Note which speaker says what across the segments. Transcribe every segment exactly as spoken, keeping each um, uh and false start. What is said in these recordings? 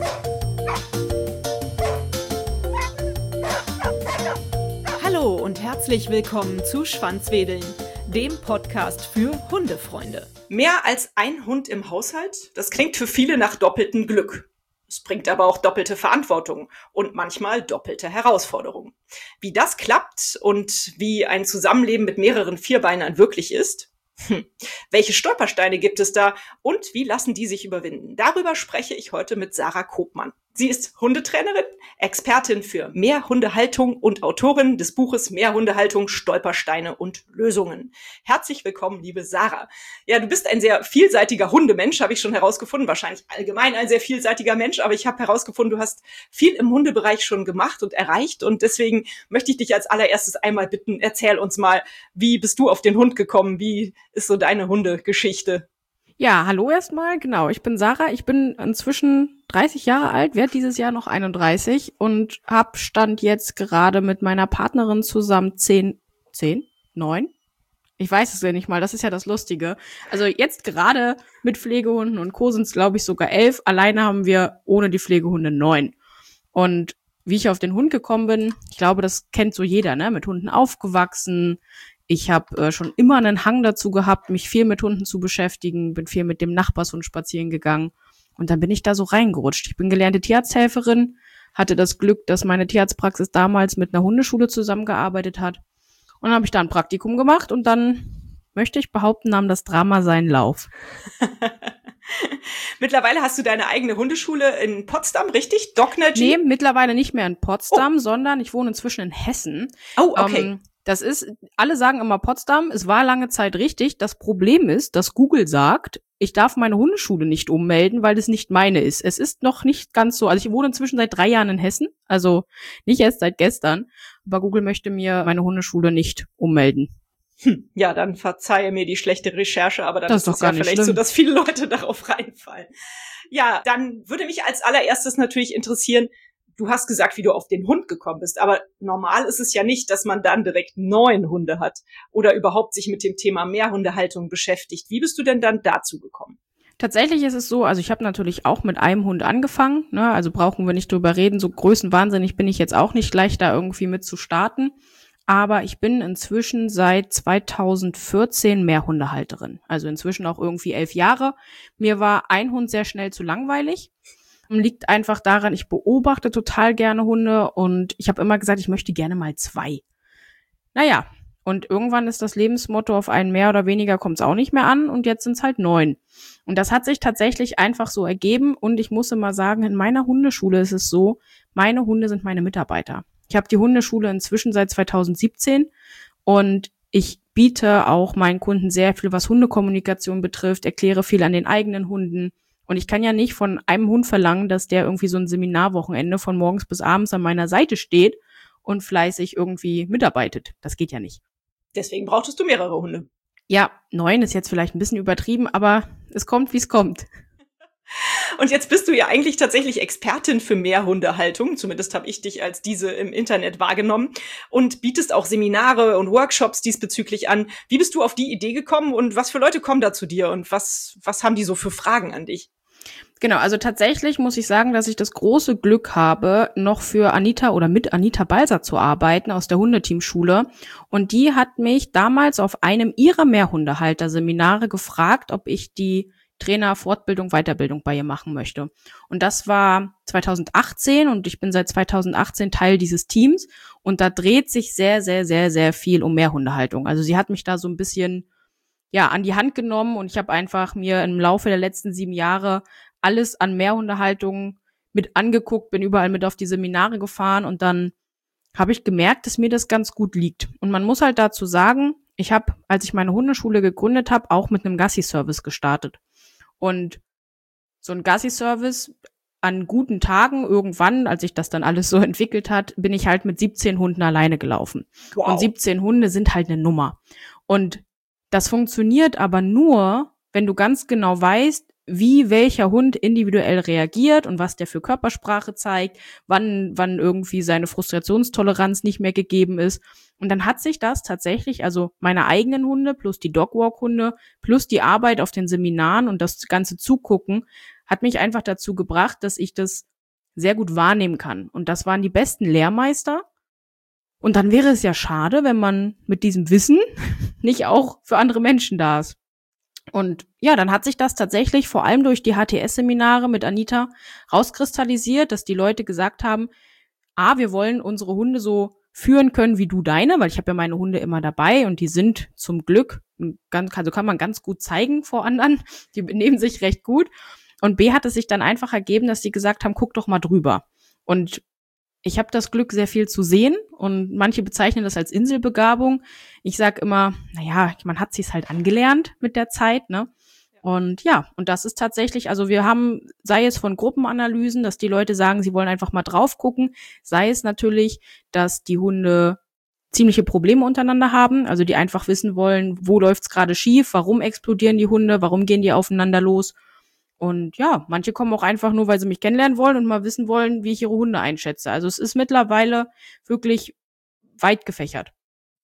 Speaker 1: Hallo und herzlich willkommen zu Schwanzwedeln, dem Podcast für Hundefreunde. Mehr als ein Hund im Haushalt? Das klingt für viele nach doppeltem Glück. Es bringt aber auch doppelte Verantwortung und manchmal doppelte Herausforderungen. Wie das klappt und wie ein Zusammenleben mit mehreren Vierbeinern wirklich ist? Hm. Welche Stolpersteine gibt es da und wie lassen die sich überwinden? Darüber spreche ich heute mit Sarah Kopmann. Sie ist Hundetrainerin, Expertin für Mehrhundehaltung und Autorin des Buches Mehrhundehaltung, Stolpersteine und Lösungen. Herzlich willkommen, liebe Sarah. Ja, du bist ein sehr vielseitiger Hundemensch, habe ich schon herausgefunden. Wahrscheinlich allgemein ein sehr vielseitiger Mensch, aber ich habe herausgefunden, du hast viel im Hundebereich schon gemacht und erreicht. Und deswegen möchte ich dich als allererstes einmal bitten, erzähl uns mal, wie bist du auf den Hund gekommen? Wie ist so deine Hundegeschichte?
Speaker 2: Ja, hallo erstmal, genau, ich bin Sarah, ich bin inzwischen dreißig Jahre alt, werde dieses Jahr noch einunddreißig und hab Stand jetzt gerade mit meiner Partnerin zusammen zehn, zehn, neun? Ich weiß es ja nicht mal, das ist ja das Lustige. Also jetzt gerade mit Pflegehunden und Co. sind es, glaube ich, sogar elf, alleine haben wir ohne die Pflegehunde neun. Und wie ich auf den Hund gekommen bin, ich glaube, das kennt so jeder, ne, mit Hunden aufgewachsen. Ich habe äh, schon immer einen Hang dazu gehabt, mich viel mit Hunden zu beschäftigen, bin viel mit dem Nachbarshund spazieren gegangen und dann bin ich da so reingerutscht. Ich bin gelernte Tierarzthelferin, hatte das Glück, dass meine Tierarztpraxis damals mit einer Hundeschule zusammengearbeitet hat und dann habe ich da ein Praktikum gemacht und dann, möchte ich behaupten, nahm das Drama seinen Lauf.
Speaker 1: Mittlerweile hast du deine eigene Hundeschule in Potsdam, richtig? Docnergy?
Speaker 2: Nee, mittlerweile nicht mehr in Potsdam, oh. sondern ich wohne inzwischen in Hessen.
Speaker 1: Oh, okay.
Speaker 2: Ähm, Das ist, alle sagen immer Potsdam, es war lange Zeit richtig. Das Problem ist, dass Google sagt, ich darf meine Hundeschule nicht ummelden, weil es nicht meine ist. Es ist noch nicht ganz so, also ich wohne inzwischen seit drei Jahren in Hessen, also nicht erst seit gestern, aber Google möchte mir meine Hundeschule nicht ummelden.
Speaker 1: Hm, ja, dann verzeihe mir die schlechte Recherche, aber dann
Speaker 2: das
Speaker 1: ist
Speaker 2: ist
Speaker 1: es ja vielleicht
Speaker 2: schlimm.
Speaker 1: so, dass viele Leute darauf reinfallen. Ja, dann würde mich als allererstes natürlich interessieren, du hast gesagt, wie du auf den Hund gekommen bist, aber normal ist es ja nicht, dass man dann direkt neun Hunde hat oder überhaupt sich mit dem Thema Mehrhundehaltung beschäftigt. Wie bist du denn dann dazu gekommen?
Speaker 2: Tatsächlich ist es so, also ich habe natürlich auch mit einem Hund angefangen, ne, also brauchen wir nicht drüber reden, so größenwahnsinnig bin ich jetzt auch nicht, gleich da irgendwie mit zu starten, aber ich bin inzwischen seit zweitausendvierzehn Mehrhundehalterin, also inzwischen auch irgendwie elf Jahre. Mir war ein Hund sehr schnell zu langweilig. Liegt einfach daran, ich beobachte total gerne Hunde und ich habe immer gesagt, ich möchte gerne mal zwei. Naja, und irgendwann ist das Lebensmotto, auf einen mehr oder weniger kommt es auch nicht mehr an und jetzt sind es halt neun. Und das hat sich tatsächlich einfach so ergeben und ich muss immer sagen, in meiner Hundeschule ist es so, meine Hunde sind meine Mitarbeiter. Ich habe die Hundeschule inzwischen seit zweitausendsiebzehn und ich biete auch meinen Kunden sehr viel, was Hundekommunikation betrifft, erkläre viel an den eigenen Hunden. Und ich kann ja nicht von einem Hund verlangen, dass der irgendwie so ein Seminarwochenende von morgens bis abends an meiner Seite steht und fleißig irgendwie mitarbeitet. Das geht ja nicht.
Speaker 1: Deswegen brauchtest du mehrere Hunde.
Speaker 2: Ja, neun ist jetzt vielleicht ein bisschen übertrieben, aber es kommt, wie es kommt.
Speaker 1: Und jetzt bist du ja eigentlich tatsächlich Expertin für Mehrhundehaltung, zumindest habe ich dich als diese im Internet wahrgenommen und bietest auch Seminare und Workshops diesbezüglich an. Wie bist du auf die Idee gekommen und was für Leute kommen da zu dir und was, was haben die so für Fragen an dich?
Speaker 2: Genau, also tatsächlich muss ich sagen, dass ich das große Glück habe, noch für Anita oder mit Anita Balser zu arbeiten aus der Hundeteamschule. Und die hat mich damals auf einem ihrer Mehrhundehalter-Seminare gefragt, ob ich die Trainer, Fortbildung, Weiterbildung bei ihr machen möchte. Und das war zweitausendachtzehn und ich bin seit zweitausendachtzehn Teil dieses Teams und da dreht sich sehr, sehr, sehr, sehr viel um Mehrhundehaltung. Also sie hat mich da so ein bisschen ja an die Hand genommen und ich habe einfach mir im Laufe der letzten sieben Jahre alles an Mehrhundehaltung mit angeguckt, bin überall mit auf die Seminare gefahren und dann habe ich gemerkt, dass mir das ganz gut liegt. Und man muss halt dazu sagen, ich habe, als ich meine Hundeschule gegründet habe, auch mit einem Gassi-Service gestartet. Und so ein Gassi-Service an guten Tagen irgendwann, als sich das dann alles so entwickelt hat, bin ich halt mit siebzehn Hunden alleine gelaufen. Wow. Und siebzehn Hunde sind halt eine Nummer. Und das funktioniert aber nur, wenn du ganz genau weißt, wie welcher Hund individuell reagiert und was der für Körpersprache zeigt, wann wann irgendwie seine Frustrationstoleranz nicht mehr gegeben ist. Und dann hat sich das tatsächlich, also meine eigenen Hunde plus die Dogwalk-Hunde plus die Arbeit auf den Seminaren und das ganze Zugucken, hat mich einfach dazu gebracht, dass ich das sehr gut wahrnehmen kann. Und das waren die besten Lehrmeister. Und dann wäre es ja schade, wenn man mit diesem Wissen nicht auch für andere Menschen da ist. Und ja, dann hat sich das tatsächlich vor allem durch die H T S-Seminare mit Anita rauskristallisiert, dass die Leute gesagt haben, ah, wir wollen unsere Hunde so führen können wie du deine, weil ich habe ja meine Hunde immer dabei und die sind zum Glück, ganz, also kann man ganz gut zeigen vor anderen, die benehmen sich recht gut. Und B hat es sich dann einfach ergeben, dass die gesagt haben, guck doch mal drüber. Und ich habe das Glück, sehr viel zu sehen und manche bezeichnen das als Inselbegabung. Ich sag immer, naja, man hat sich's halt angelernt mit der Zeit, ne? Und ja, und das ist tatsächlich, also wir haben, sei es von Gruppenanalysen, dass die Leute sagen, sie wollen einfach mal drauf gucken, sei es natürlich, dass die Hunde ziemliche Probleme untereinander haben, also die einfach wissen wollen, wo läuft's gerade schief, warum explodieren die Hunde, warum gehen die aufeinander los. Und ja, manche kommen auch einfach nur, weil sie mich kennenlernen wollen und mal wissen wollen, wie ich ihre Hunde einschätze. Also es ist mittlerweile wirklich weit gefächert.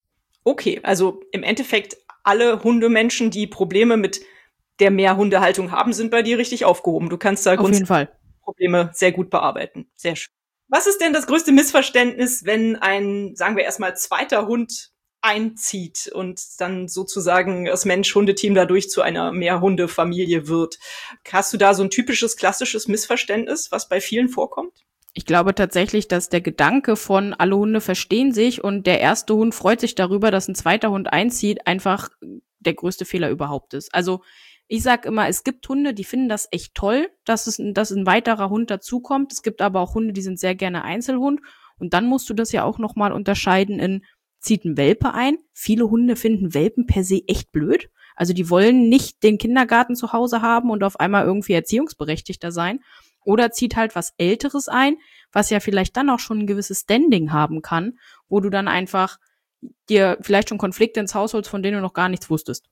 Speaker 1: Okay, also im Endeffekt alle Hundemenschen, die Probleme mit der Mehrhundehaltung haben, sind bei dir richtig aufgehoben. Du kannst da
Speaker 2: auf jeden Fall
Speaker 1: Probleme sehr gut bearbeiten. Sehr schön. Was ist denn das größte Missverständnis, wenn ein, sagen wir erstmal, zweiter Hund einzieht und dann sozusagen das Mensch-Hundeteam dadurch zu einer Mehrhundefamilie wird? Hast du da so ein typisches, klassisches Missverständnis, was bei vielen vorkommt?
Speaker 2: Ich glaube tatsächlich, dass der Gedanke von alle Hunde verstehen sich und der erste Hund freut sich darüber, dass ein zweiter Hund einzieht, einfach der größte Fehler überhaupt ist. Also ich sag immer, es gibt Hunde, die finden das echt toll, dass es, dass ein weiterer Hund dazukommt. Es gibt aber auch Hunde, die sind sehr gerne Einzelhund. Und dann musst du das ja auch nochmal unterscheiden in, zieht ein Welpe ein. Viele Hunde finden Welpen per se echt blöd. Also die wollen nicht den Kindergarten zu Hause haben und auf einmal irgendwie erziehungsberechtigter sein. Oder zieht halt was Älteres ein, was ja vielleicht dann auch schon ein gewisses Standing haben kann, wo du dann einfach dir vielleicht schon Konflikte ins Haus holst, von denen du noch gar nichts wusstest.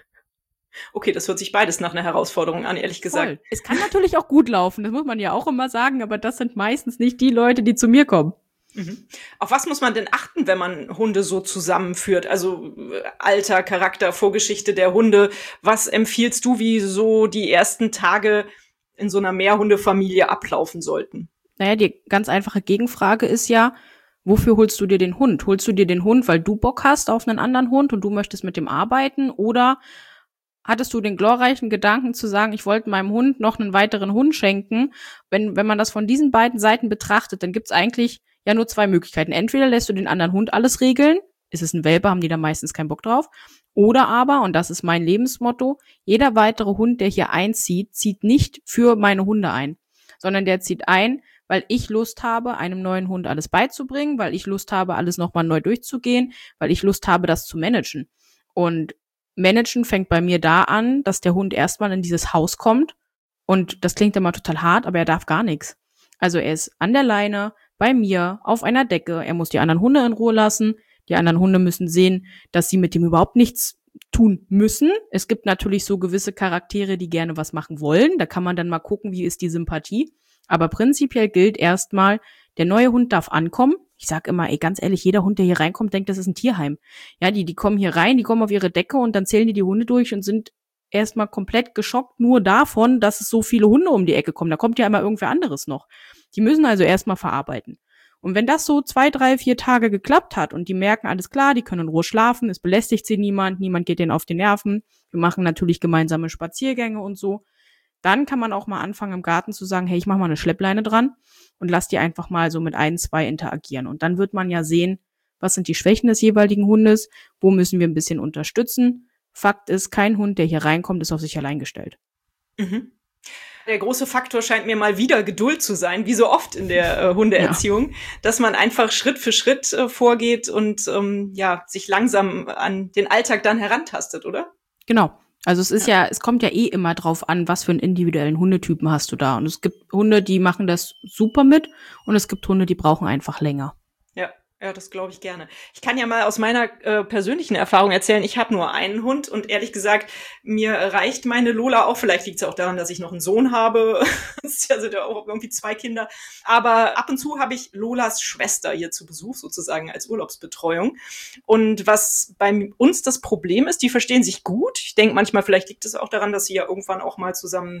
Speaker 1: Okay, das hört sich beides nach einer Herausforderung an, ehrlich gesagt.
Speaker 2: Voll. Es kann natürlich auch gut laufen, das muss man ja auch immer sagen, aber das sind meistens nicht die Leute, die zu mir kommen.
Speaker 1: Mhm. Auf was muss man denn achten, wenn man Hunde so zusammenführt? Also Alter, Charakter, Vorgeschichte der Hunde. Was empfiehlst du, wie so die ersten Tage in so einer Mehrhundefamilie ablaufen sollten?
Speaker 2: Naja, die ganz einfache Gegenfrage ist ja, wofür holst du dir den Hund? Holst du dir den Hund, weil du Bock hast auf einen anderen Hund und du möchtest mit dem arbeiten? Oder hattest du den glorreichen Gedanken zu sagen, ich wollte meinem Hund noch einen weiteren Hund schenken? Wenn, wenn man das von diesen beiden Seiten betrachtet, dann gibt's eigentlich ja nur zwei Möglichkeiten. Entweder lässt du den anderen Hund alles regeln, ist es ein Welpe, haben die da meistens keinen Bock drauf. Oder aber, und das ist mein Lebensmotto, jeder weitere Hund, der hier einzieht, zieht nicht für meine Hunde ein, sondern der zieht ein, weil ich Lust habe, einem neuen Hund alles beizubringen, weil ich Lust habe, alles nochmal neu durchzugehen, weil ich Lust habe, das zu managen. Und Managen fängt bei mir da an, dass der Hund erstmal in dieses Haus kommt und das klingt immer total hart, aber er darf gar nichts. Also er ist an der Leine, bei mir, auf einer Decke, er muss die anderen Hunde in Ruhe lassen, die anderen Hunde müssen sehen, dass sie mit ihm überhaupt nichts tun müssen. Es gibt natürlich so gewisse Charaktere, die gerne was machen wollen, da kann man dann mal gucken, wie ist die Sympathie, aber prinzipiell gilt erstmal, der neue Hund darf ankommen. Ich sag immer, ey, ganz ehrlich, jeder Hund, der hier reinkommt, denkt, das ist ein Tierheim. Ja, die, die kommen hier rein, die kommen auf ihre Decke und dann zählen die die Hunde durch und sind erstmal komplett geschockt nur davon, dass es so viele Hunde um die Ecke kommen. Da kommt ja immer irgendwer anderes noch. Die müssen also erstmal verarbeiten. Und wenn das so zwei, drei, vier Tage geklappt hat und die merken, alles klar, die können in Ruhe schlafen, es belästigt sie niemand, niemand geht denen auf die Nerven, wir machen natürlich gemeinsame Spaziergänge und so, dann kann man auch mal anfangen im Garten zu sagen, hey, ich mache mal eine Schleppleine dran und lass die einfach mal so mit ein, zwei interagieren. Und dann wird man ja sehen, was sind die Schwächen des jeweiligen Hundes, wo müssen wir ein bisschen unterstützen. Fakt ist, kein Hund, der hier reinkommt, ist auf sich allein gestellt.
Speaker 1: Mhm. Der große Faktor scheint mir mal wieder Geduld zu sein, wie so oft in der äh, Hundeerziehung, ja. Dass man einfach Schritt für Schritt äh, vorgeht und ähm, ja sich langsam an den Alltag dann herantastet, oder?
Speaker 2: Genau. Also es ist ja. ja, es kommt ja eh immer drauf an, was für einen individuellen Hundetypen hast du da. Und es gibt Hunde, die machen das super mit und es gibt Hunde, die brauchen einfach länger.
Speaker 1: Ja. Ja, das glaube ich gerne. Ich kann ja mal aus meiner äh, persönlichen Erfahrung erzählen, ich habe nur einen Hund und ehrlich gesagt, mir reicht meine Lola auch. Vielleicht liegt es auch daran, dass ich noch einen Sohn habe. Es sind ja auch irgendwie zwei Kinder. Aber ab und zu habe ich Lolas Schwester hier zu Besuch, sozusagen als Urlaubsbetreuung. Und was bei uns das Problem ist, die verstehen sich gut. Ich denke manchmal, vielleicht liegt es auch daran, dass sie ja irgendwann auch mal zusammen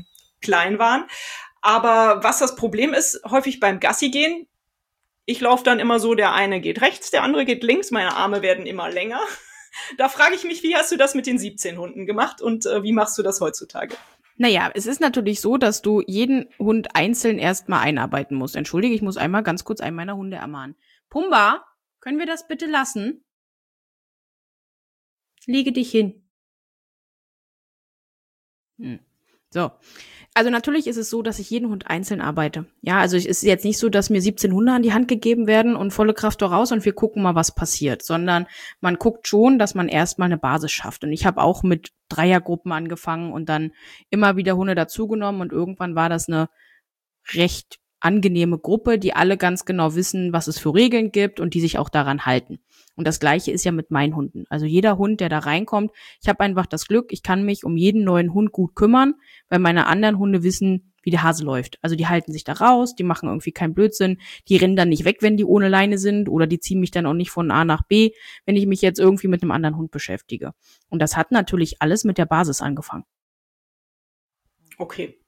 Speaker 1: klein waren. Aber was das Problem ist, häufig beim Gassi gehen, ich laufe dann immer so, der eine geht rechts, der andere geht links, meine Arme werden immer länger. Da frage ich mich, wie hast du das mit den siebzehn Hunden gemacht und äh, wie machst du das heutzutage?
Speaker 2: Naja, es ist natürlich so, dass du jeden Hund einzeln erstmal einarbeiten musst. Entschuldige, ich muss einmal ganz kurz einen meiner Hunde ermahnen. Pumba, können wir das bitte lassen? Lege dich hin. Hm. So. Also natürlich ist es so, dass ich jeden Hund einzeln arbeite. Ja, also es ist jetzt nicht so, dass mir siebzehn Hunde an die Hand gegeben werden und volle Kraft raus und wir gucken mal, was passiert, sondern man guckt schon, dass man erstmal eine Basis schafft. Und ich habe auch mit Dreiergruppen angefangen und dann immer wieder Hunde dazugenommen und irgendwann war das eine recht angenehme Gruppe, die alle ganz genau wissen, was es für Regeln gibt und die sich auch daran halten. Und das Gleiche ist ja mit meinen Hunden. Also jeder Hund, der da reinkommt, ich habe einfach das Glück, ich kann mich um jeden neuen Hund gut kümmern, weil meine anderen Hunde wissen, wie der Hase läuft. Also die halten sich da raus, die machen irgendwie keinen Blödsinn, die rennen dann nicht weg, wenn die ohne Leine sind oder die ziehen mich dann auch nicht von A nach B, wenn ich mich jetzt irgendwie mit einem anderen Hund beschäftige. Und das hat natürlich alles mit der Basis angefangen.
Speaker 1: Okay.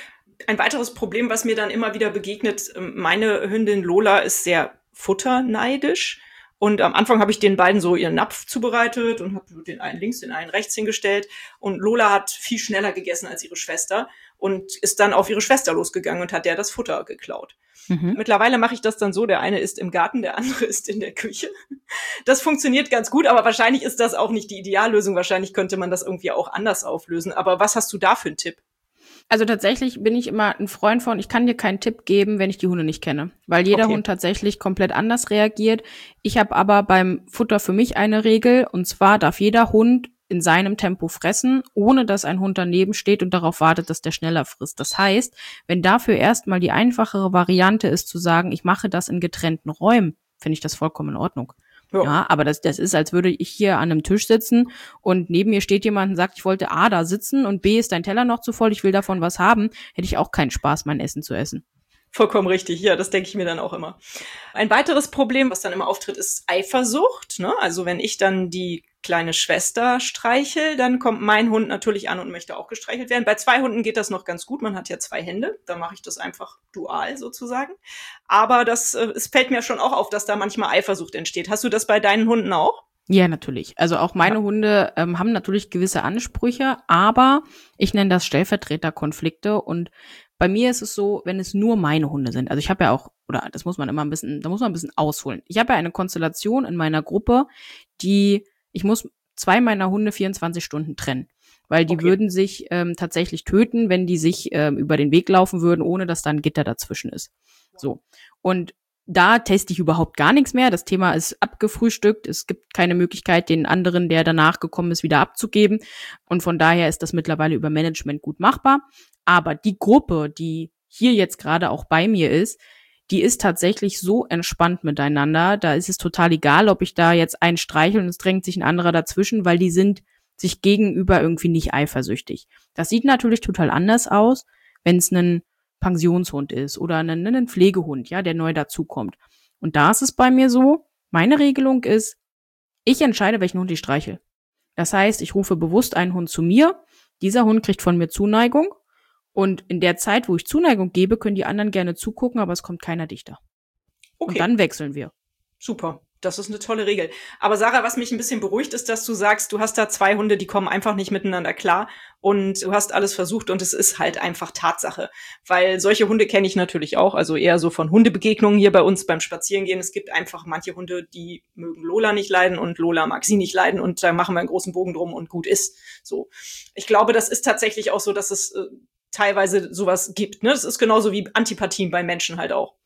Speaker 1: Ein weiteres Problem, was mir dann immer wieder begegnet, meine Hündin Lola ist sehr futterneidisch. Und am Anfang habe ich den beiden so ihren Napf zubereitet und habe den einen links, den einen rechts hingestellt. Und Lola hat viel schneller gegessen als ihre Schwester und ist dann auf ihre Schwester losgegangen und hat der das Futter geklaut. Mhm. Mittlerweile mache ich das dann so, der eine ist im Garten, der andere ist in der Küche. Das funktioniert ganz gut, aber wahrscheinlich ist das auch nicht die Ideallösung. Wahrscheinlich könnte man das irgendwie auch anders auflösen. Aber was hast du da für einen Tipp?
Speaker 2: Also tatsächlich bin ich immer ein Freund von, ich kann dir keinen Tipp geben, wenn ich die Hunde nicht kenne, weil jeder okay. Hund tatsächlich komplett anders reagiert. Ich habe aber beim Futter für mich eine Regel, und zwar darf jeder Hund in seinem Tempo fressen, ohne dass ein Hund daneben steht und darauf wartet, dass der schneller frisst. Das heißt, wenn dafür erstmal die einfachere Variante ist, zu sagen, ich mache das in getrennten Räumen, finde ich das vollkommen in Ordnung. Ja. ja, aber das, das ist, als würde ich hier an einem Tisch sitzen und neben mir steht jemand und sagt, ich wollte A, da sitzen und B, ist dein Teller noch zu voll, ich will davon was haben, hätte ich auch keinen Spaß, mein Essen zu essen.
Speaker 1: Vollkommen richtig, ja, das denke ich mir dann auch immer. Ein weiteres Problem, was dann immer auftritt, ist Eifersucht, ne? Also wenn ich dann die kleine Schwester streichel, dann kommt mein Hund natürlich an und möchte auch gestreichelt werden. Bei zwei Hunden geht das noch ganz gut, man hat ja zwei Hände, da mache ich das einfach dual sozusagen. Aber das, es fällt mir schon auch auf, dass da manchmal Eifersucht entsteht. Hast du das bei deinen Hunden auch?
Speaker 2: Ja, natürlich. Also auch meine ja. Hunde ähm, haben natürlich gewisse Ansprüche, aber ich nenne das Stellvertreterkonflikte und bei mir ist es so, wenn es nur meine Hunde sind. Also ich habe ja auch, oder das muss man immer ein bisschen, da muss man ein bisschen ausholen. Ich habe ja eine Konstellation in meiner Gruppe, die, ich muss zwei meiner Hunde vierundzwanzig Stunden trennen. Weil die okay. würden sich ähm, tatsächlich töten, wenn die sich ähm, über den Weg laufen würden, ohne dass da ein Gitter dazwischen ist. So. Und da teste ich überhaupt gar nichts mehr. Das Thema ist abgefrühstückt. Es gibt keine Möglichkeit, den anderen, der danach gekommen ist, wieder abzugeben. Und von daher ist das mittlerweile über Management gut machbar. Aber die Gruppe, die hier jetzt gerade auch bei mir ist, die ist tatsächlich so entspannt miteinander. Da ist es total egal, ob ich da jetzt einen streichel und es drängt sich ein anderer dazwischen, weil die sind sich gegenüber irgendwie nicht eifersüchtig. Das sieht natürlich total anders aus, wenn es ein Pensionshund ist oder ein, ein Pflegehund, ja, der neu dazukommt. Und da ist es bei mir so, meine Regelung ist, ich entscheide, welchen Hund ich streichel. Das heißt, ich rufe bewusst einen Hund zu mir, dieser Hund kriegt von mir Zuneigung und in der Zeit, wo ich Zuneigung gebe, können die anderen gerne zugucken, aber es kommt keiner dichter. Okay. Und dann wechseln wir.
Speaker 1: Super. Das ist eine tolle Regel. Aber Sarah, was mich ein bisschen beruhigt, ist, dass du sagst, du hast da zwei Hunde, die kommen einfach nicht miteinander klar und du hast alles versucht und es ist halt einfach Tatsache. Weil solche Hunde kenne ich natürlich auch, also eher so von Hundebegegnungen hier bei uns beim Spazierengehen. Es gibt einfach manche Hunde, die mögen Lola nicht leiden und Lola mag sie nicht leiden und da machen wir einen großen Bogen drum und gut ist. So. Ich glaube, das ist tatsächlich auch so, dass es äh, teilweise sowas gibt. Ne? Das ist genauso wie Antipathien bei Menschen halt auch.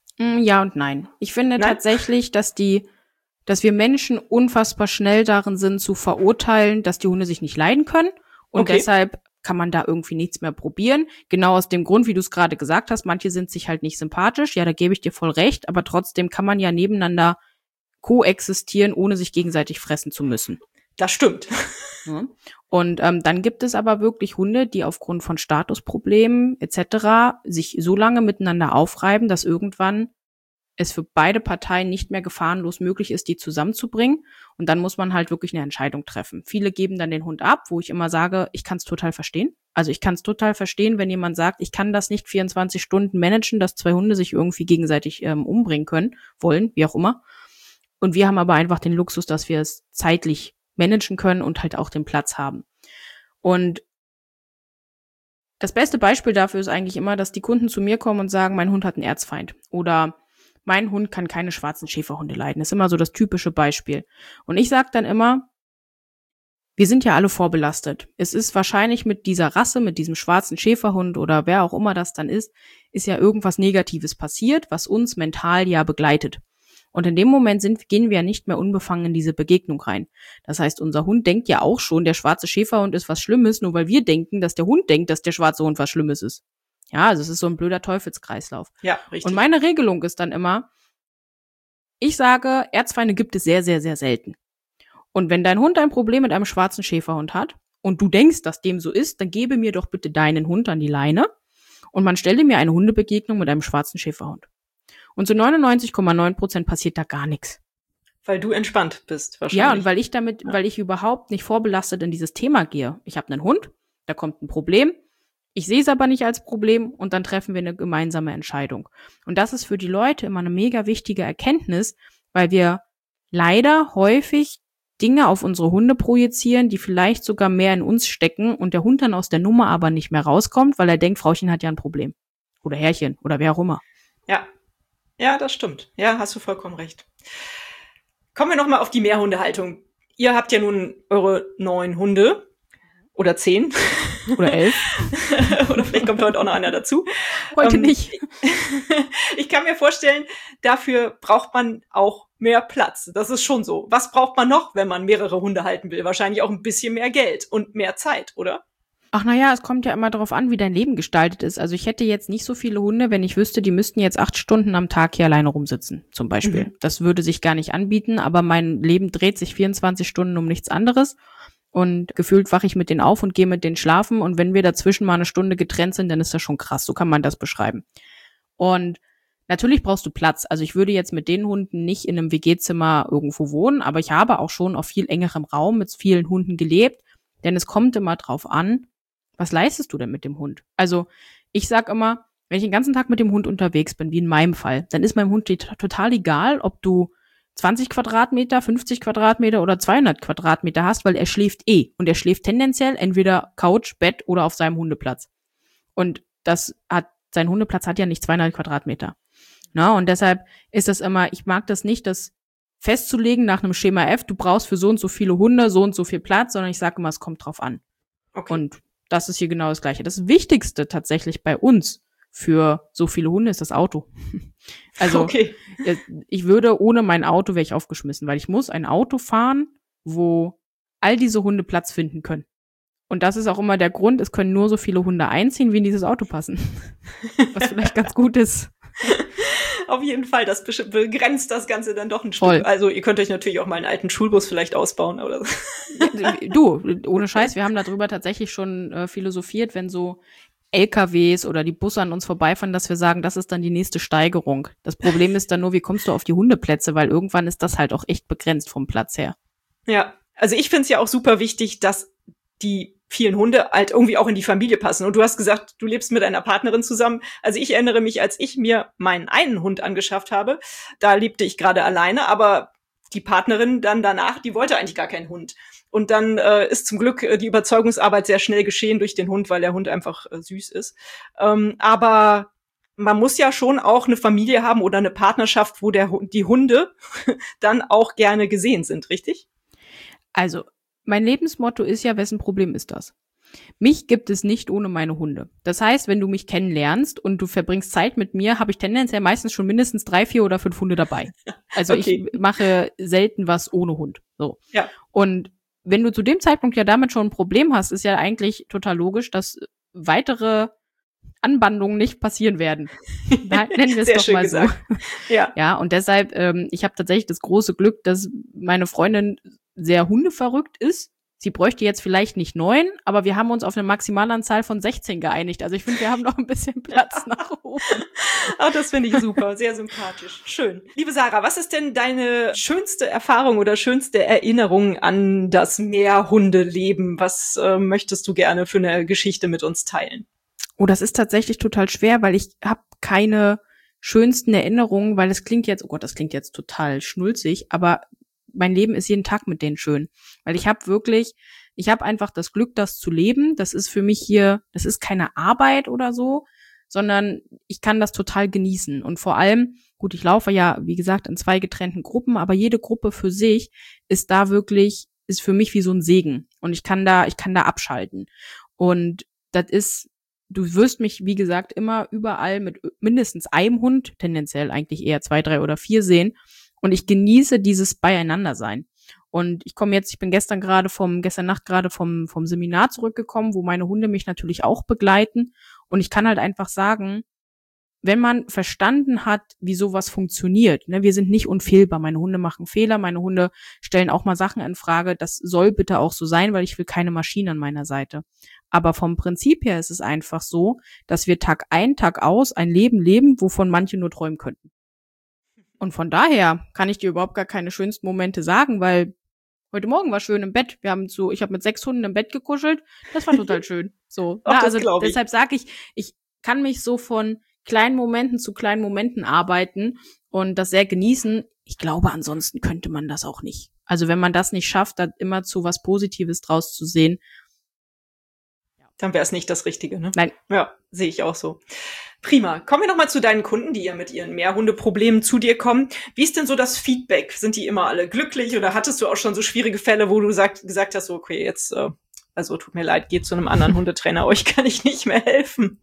Speaker 2: Ja und nein. Ich finde nein? tatsächlich, dass die, dass wir Menschen unfassbar schnell darin sind, zu verurteilen, dass die Hunde sich nicht leiden können. Und okay. deshalb kann man da irgendwie nichts mehr probieren. Genau aus dem Grund, wie du es gerade gesagt hast, manche sind sich halt nicht sympathisch. Ja, da gebe ich dir voll recht. Aber trotzdem kann man ja nebeneinander koexistieren, ohne sich gegenseitig fressen zu müssen.
Speaker 1: Das stimmt.
Speaker 2: Ja. Und ähm, dann gibt es aber wirklich Hunde, die aufgrund von Statusproblemen et cetera sich so lange miteinander aufreiben, dass irgendwann es für beide Parteien nicht mehr gefahrenlos möglich ist, die zusammenzubringen. Und dann muss man halt wirklich eine Entscheidung treffen. Viele geben dann den Hund ab, wo ich immer sage, ich kann es total verstehen. Also ich kann es total verstehen, wenn jemand sagt, ich kann das nicht vierundzwanzig Stunden managen, dass zwei Hunde sich irgendwie gegenseitig ähm, umbringen können, wollen, wie auch immer. Und wir haben aber einfach den Luxus, dass wir es zeitlich managen können und halt auch den Platz haben. Und das beste Beispiel dafür ist eigentlich immer, dass die Kunden zu mir kommen und sagen, mein Hund hat einen Erzfeind oder mein Hund kann keine schwarzen Schäferhunde leiden. Das ist immer so das typische Beispiel. Und ich sage dann immer, wir sind ja alle vorbelastet. Es ist wahrscheinlich mit dieser Rasse, mit diesem schwarzen Schäferhund oder wer auch immer das dann ist, ist ja irgendwas Negatives passiert, was uns mental ja begleitet. Und in dem Moment sind, gehen wir ja nicht mehr unbefangen in diese Begegnung rein. Das heißt, unser Hund denkt ja auch schon, der schwarze Schäferhund ist was Schlimmes, nur weil wir denken, dass der Hund denkt, dass der schwarze Hund was Schlimmes ist. Ja, also es ist so ein blöder Teufelskreislauf.
Speaker 1: Ja, richtig.
Speaker 2: Und meine Regelung ist dann immer, ich sage, Erzfeinde gibt es sehr, sehr, sehr selten. Und wenn dein Hund ein Problem mit einem schwarzen Schäferhund hat und du denkst, dass dem so ist, dann gebe mir doch bitte deinen Hund an die Leine und man stelle mir eine Hundebegegnung mit einem schwarzen Schäferhund. Und zu neunundneunzig Komma neun Prozent passiert da gar nichts.
Speaker 1: Weil du entspannt bist, wahrscheinlich.
Speaker 2: Ja, und weil ich damit, ja. weil ich überhaupt nicht vorbelastet in dieses Thema gehe. Ich habe einen Hund, da kommt ein Problem, ich sehe es aber nicht als Problem und dann treffen wir eine gemeinsame Entscheidung. Und das ist für die Leute immer eine mega wichtige Erkenntnis, weil wir leider häufig Dinge auf unsere Hunde projizieren, die vielleicht sogar mehr in uns stecken und der Hund dann aus der Nummer aber nicht mehr rauskommt, weil er denkt, Frauchen hat ja ein Problem. Oder Herrchen oder wer auch immer.
Speaker 1: Ja. Ja, das stimmt. Ja, hast du vollkommen recht. Kommen wir nochmal auf die Mehrhundehaltung. Ihr habt ja nun eure neun Hunde. Oder zehn.
Speaker 2: Oder elf.
Speaker 1: Oder vielleicht kommt heute auch noch einer dazu.
Speaker 2: Heute
Speaker 1: ähm,
Speaker 2: nicht.
Speaker 1: Ich kann mir vorstellen, dafür braucht man auch mehr Platz. Das ist schon so. Was braucht man noch, wenn man mehrere Hunde halten will? Wahrscheinlich auch ein bisschen mehr Geld und mehr Zeit, oder?
Speaker 2: Ach naja, es kommt ja immer darauf an, wie dein Leben gestaltet ist. Also ich hätte jetzt nicht so viele Hunde, wenn ich wüsste, die müssten jetzt acht Stunden am Tag hier alleine rumsitzen, zum Beispiel. Mhm. Das würde sich gar nicht anbieten, aber mein Leben dreht sich vierundzwanzig Stunden um nichts anderes. Und gefühlt wache ich mit denen auf und gehe mit denen schlafen. Und wenn wir dazwischen mal eine Stunde getrennt sind, dann ist das schon krass. So kann man das beschreiben. Und natürlich brauchst du Platz. Also ich würde jetzt mit den Hunden nicht in einem W G-Zimmer irgendwo wohnen, aber ich habe auch schon auf viel engerem Raum mit vielen Hunden gelebt. Denn es kommt immer drauf an, was leistest du denn mit dem Hund? Also ich sag immer, wenn ich den ganzen Tag mit dem Hund unterwegs bin, wie in meinem Fall, dann ist meinem Hund total egal, ob du zwanzig Quadratmeter, fünfzig Quadratmeter oder zweihundert Quadratmeter hast, weil er schläft eh. Und er schläft tendenziell entweder Couch, Bett oder auf seinem Hundeplatz. Und das hat, sein Hundeplatz hat ja nicht zweihundert Quadratmeter. Na, und deshalb ist das immer, ich mag das nicht, das festzulegen nach einem Schema F, du brauchst für so und so viele Hunde so und so viel Platz, sondern ich sage immer, es kommt drauf an. Okay. Und das ist hier genau das Gleiche. Das Wichtigste tatsächlich bei uns für so viele Hunde ist das Auto. Also okay. Ich würde, ohne mein Auto wäre ich aufgeschmissen, weil ich muss ein Auto fahren, wo all diese Hunde Platz finden können. Und das ist auch immer der Grund, es können nur so viele Hunde einziehen, wie in dieses Auto passen. Was vielleicht ganz gut ist.
Speaker 1: Auf jeden Fall, das begrenzt das Ganze dann doch ein
Speaker 2: Voll.
Speaker 1: Stück. Also ihr könnt euch natürlich auch mal einen alten Schulbus vielleicht ausbauen oder so.
Speaker 2: Du, ohne Scheiß, wir haben darüber tatsächlich schon äh, philosophiert, wenn so L K Ws oder die Busse an uns vorbeifahren, dass wir sagen, das ist dann die nächste Steigerung. Das Problem ist dann nur, wie kommst du auf die Hundeplätze, weil irgendwann ist das halt auch echt begrenzt vom Platz her.
Speaker 1: Ja, also ich finde es ja auch super wichtig, dass die vielen Hunde halt irgendwie auch in die Familie passen. Und du hast gesagt, du lebst mit einer Partnerin zusammen. Also ich erinnere mich, als ich mir meinen einen Hund angeschafft habe, da lebte ich gerade alleine, aber die Partnerin dann danach, die wollte eigentlich gar keinen Hund. Und dann äh, ist zum Glück äh, die Überzeugungsarbeit sehr schnell geschehen durch den Hund, weil der Hund einfach äh, süß ist. Ähm, aber man muss ja schon auch eine Familie haben oder eine Partnerschaft, wo der die Hunde dann auch gerne gesehen sind, richtig?
Speaker 2: Also mein Lebensmotto ist ja, wessen Problem ist das? Mich gibt es nicht ohne meine Hunde. Das heißt, wenn du mich kennenlernst und du verbringst Zeit mit mir, habe ich tendenziell meistens schon mindestens drei, vier oder fünf Hunde dabei. Also okay. Ich mache selten was ohne Hund. So. Ja. Und wenn du zu dem Zeitpunkt ja damit schon ein Problem hast, ist ja eigentlich total logisch, dass weitere Anbandungen nicht passieren werden. Nennen wir es doch mal gesagt. So. Ja. Ja, und deshalb, ähm, ich habe tatsächlich das große Glück, dass meine Freundin sehr hundeverrückt ist. Sie bräuchte jetzt vielleicht nicht neun, aber wir haben uns auf eine Maximalanzahl von sechzehn geeinigt. Also ich finde, wir haben noch ein bisschen Platz nach oben.
Speaker 1: Ach Oh, das finde ich super, sehr sympathisch. Schön. Liebe Sarah, was ist denn deine schönste Erfahrung oder schönste Erinnerung an das Meerhundeleben? Was äh, möchtest du gerne für eine Geschichte mit uns teilen?
Speaker 2: Oh, das ist tatsächlich total schwer, weil ich habe keine schönsten Erinnerungen, weil es klingt jetzt, oh Gott, das klingt jetzt total schnulzig, aber mein Leben ist jeden Tag mit denen schön. Weil ich habe wirklich, ich habe einfach das Glück, das zu leben. Das ist für mich hier, das ist keine Arbeit oder so, sondern ich kann das total genießen. Und vor allem, gut, ich laufe ja, wie gesagt, in zwei getrennten Gruppen, aber jede Gruppe für sich ist da wirklich, ist für mich wie so ein Segen. Und ich kann da, ich kann da abschalten. Und das ist, du wirst mich, wie gesagt, immer überall mit mindestens einem Hund, tendenziell eigentlich eher zwei, drei oder vier sehen. Und ich genieße dieses Beieinandersein. Und ich komme jetzt, ich bin gestern gerade vom, gestern Nacht gerade vom, vom Seminar zurückgekommen, wo meine Hunde mich natürlich auch begleiten. Und ich kann halt einfach sagen, wenn man verstanden hat, wie sowas funktioniert, ne, wir sind nicht unfehlbar, meine Hunde machen Fehler, meine Hunde stellen auch mal Sachen in Frage, das soll bitte auch so sein, weil ich will keine Maschine an meiner Seite. Aber vom Prinzip her ist es einfach so, dass wir Tag ein, Tag aus ein Leben leben, wovon manche nur träumen könnten. Und von daher kann ich dir überhaupt gar keine schönsten Momente sagen, weil heute Morgen war schön im Bett. Wir haben so, ich habe mit sechs Hunden im Bett gekuschelt. Das war total schön. So,
Speaker 1: Ach,
Speaker 2: na,
Speaker 1: das
Speaker 2: also
Speaker 1: glaub ich.
Speaker 2: deshalb sage ich, ich kann mich so von kleinen Momenten zu kleinen Momenten arbeiten und das sehr genießen. Ich glaube, ansonsten könnte man das auch nicht. Also wenn man das nicht schafft, da immer zu was Positives draus zu sehen,
Speaker 1: dann wäre es nicht das Richtige, ne?
Speaker 2: Nein.
Speaker 1: Ja, sehe ich auch so. Prima. Kommen wir noch mal zu deinen Kunden, die ja mit ihren Meerhundeproblemen zu dir kommen. Wie ist denn so das Feedback? Sind die immer alle glücklich oder hattest du auch schon so schwierige Fälle, wo du sagt, gesagt hast, so, okay, jetzt, äh, also tut mir leid, geht zu einem anderen Hundetrainer, euch kann ich nicht mehr helfen?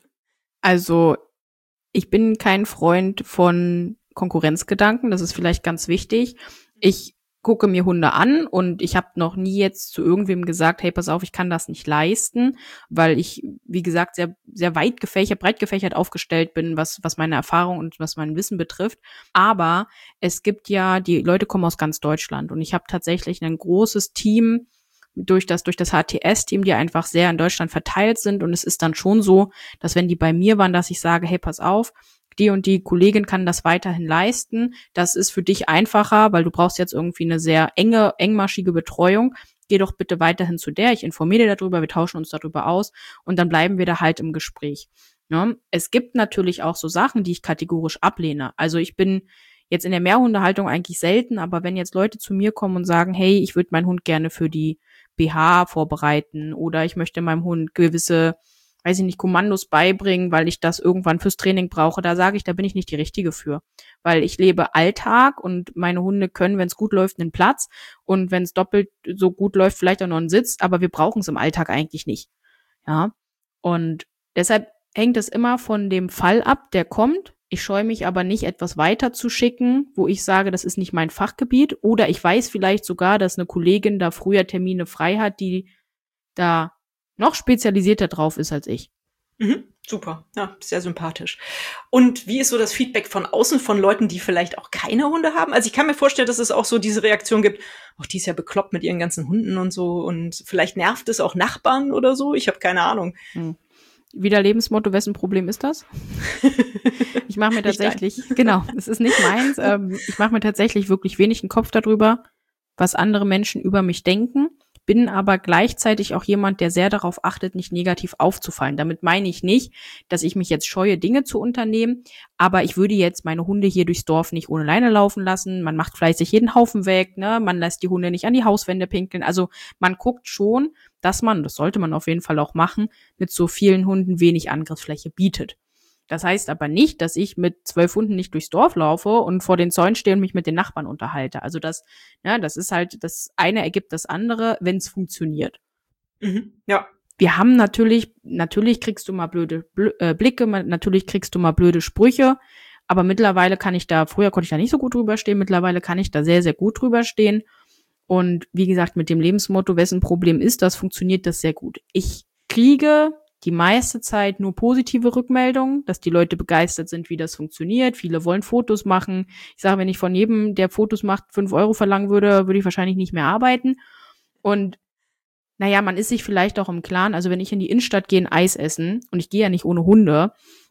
Speaker 2: Also ich bin kein Freund von Konkurrenzgedanken, das ist vielleicht ganz wichtig. Ich gucke mir Hunde an und ich habe noch nie jetzt zu irgendwem gesagt, hey, pass auf, ich kann das nicht leisten, weil ich, wie gesagt, sehr sehr weit gefächert, breit gefächert aufgestellt bin, was was meine Erfahrung und was mein Wissen betrifft. Aber es gibt ja, die Leute kommen aus ganz Deutschland und ich habe tatsächlich ein großes Team durch das durch das H T S-Team, die einfach sehr in Deutschland verteilt sind und es ist dann schon so, dass wenn die bei mir waren, dass ich sage, hey, pass auf, die und die Kollegin kann das weiterhin leisten. Das ist für dich einfacher, weil du brauchst jetzt irgendwie eine sehr enge, engmaschige Betreuung. Geh doch bitte weiterhin zu der. Ich informiere dir darüber, wir tauschen uns darüber aus und dann bleiben wir da halt im Gespräch. Ja, es gibt natürlich auch so Sachen, die ich kategorisch ablehne. Also ich bin jetzt in der Mehrhundehaltung eigentlich selten, aber wenn jetzt Leute zu mir kommen und sagen, hey, ich würde meinen Hund gerne für die B H vorbereiten oder ich möchte meinem Hund gewisse, weiß ich nicht, Kommandos beibringen, weil ich das irgendwann fürs Training brauche, da sage ich, da bin ich nicht die Richtige für. Weil ich lebe Alltag und meine Hunde können, wenn es gut läuft, einen Platz und wenn es doppelt so gut läuft, vielleicht auch noch einen Sitz, aber wir brauchen es im Alltag eigentlich nicht. Ja, und deshalb hängt es immer von dem Fall ab, der kommt. Ich scheue mich aber nicht, etwas weiter zu schicken, wo ich sage, das ist nicht mein Fachgebiet. Oder ich weiß vielleicht sogar, dass eine Kollegin da früher Termine frei hat, die da noch spezialisierter drauf ist als ich.
Speaker 1: Mhm, super, ja, sehr sympathisch. Und wie ist so das Feedback von außen von Leuten, die vielleicht auch keine Hunde haben? Also ich kann mir vorstellen, dass es auch so diese Reaktion gibt, ach, die ist ja bekloppt mit ihren ganzen Hunden und so und vielleicht nervt es auch Nachbarn oder so, ich habe keine Ahnung.
Speaker 2: Hm. Wieder Lebensmotto, wessen Problem ist das? Ich mache mir tatsächlich, genau, es ist nicht meins, ähm, ich mache mir tatsächlich wirklich wenig einen Kopf darüber, was andere Menschen über mich denken, bin aber gleichzeitig auch jemand, der sehr darauf achtet, nicht negativ aufzufallen. Damit meine ich nicht, dass ich mich jetzt scheue, Dinge zu unternehmen, aber ich würde jetzt meine Hunde hier durchs Dorf nicht ohne Leine laufen lassen. Man macht fleißig jeden Haufen weg, ne? Man lässt die Hunde nicht an die Hauswände pinkeln. Also man guckt schon, dass man, das sollte man auf jeden Fall auch machen, mit so vielen Hunden wenig Angriffsfläche bietet. Das heißt aber nicht, dass ich mit zwölf Hunden nicht durchs Dorf laufe und vor den Zäunen stehe und mich mit den Nachbarn unterhalte. Also das, ja, das ist halt, das eine ergibt das andere, wenn es funktioniert.
Speaker 1: Mhm, ja.
Speaker 2: Wir haben natürlich, natürlich kriegst du mal blöde Bl- äh, Blicke, natürlich kriegst du mal blöde Sprüche, aber mittlerweile kann ich da, früher konnte ich da nicht so gut drüber stehen, mittlerweile kann ich da sehr, sehr gut drüber stehen. Und wie gesagt, mit dem Lebensmotto, wessen Problem ist das, funktioniert das sehr gut. Ich kriege die meiste Zeit nur positive Rückmeldungen, dass die Leute begeistert sind, wie das funktioniert. Viele wollen Fotos machen. Ich sage, wenn ich von jedem, der Fotos macht, fünf Euro verlangen würde, würde ich wahrscheinlich nicht mehr arbeiten. Und naja, man ist sich vielleicht auch im Klaren, also wenn ich in die Innenstadt gehe, ein Eis essen und ich gehe ja nicht ohne Hunde